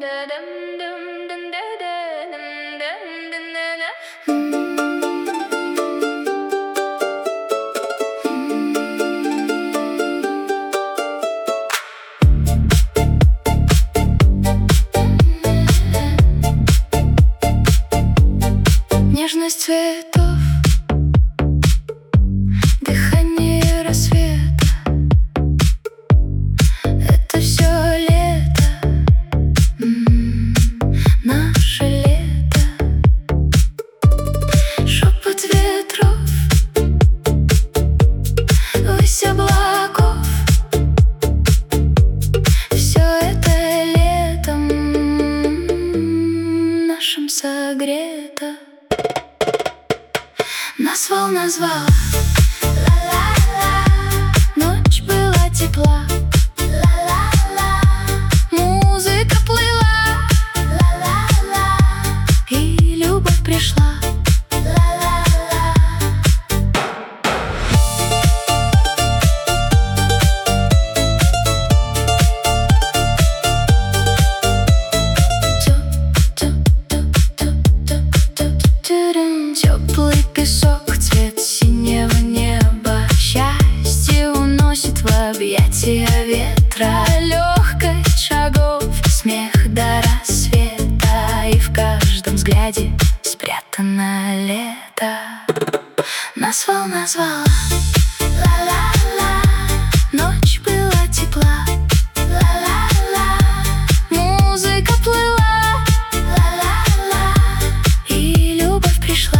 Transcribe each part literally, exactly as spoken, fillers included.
Нежность цветов, дыхание рассвета — это все лето, м-м, наше лето. Шепот ветров, высь облаков — все это летом нашим согрето. Нас волна звала, ла-ла-ла. Ночь была тепла, ла-ла-ла. Музыка плыла, ла-ла-ла. И любовь пришла, ла-ла-ла. Теплый песок, цвет синего неба, счастье уносит в объятия ветра. Легкость шагов, смех до рассвета, и в каждом взгляде спрятано лето. Нас волна звала, ла-ла-ла. Ночь была тепла, ла-ла-ла. Музыка плыла, ла-ла-ла. И любовь пришла.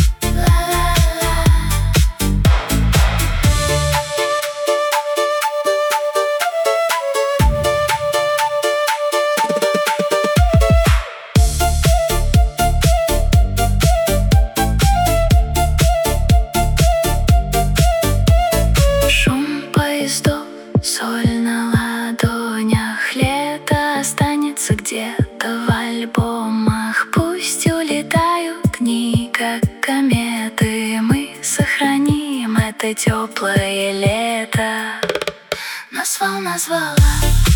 Соль на ладонях, лето останется где-то в альбомах. Пусть улетают дни, как кометы, мы сохраним это теплое лето. Нас волна звала.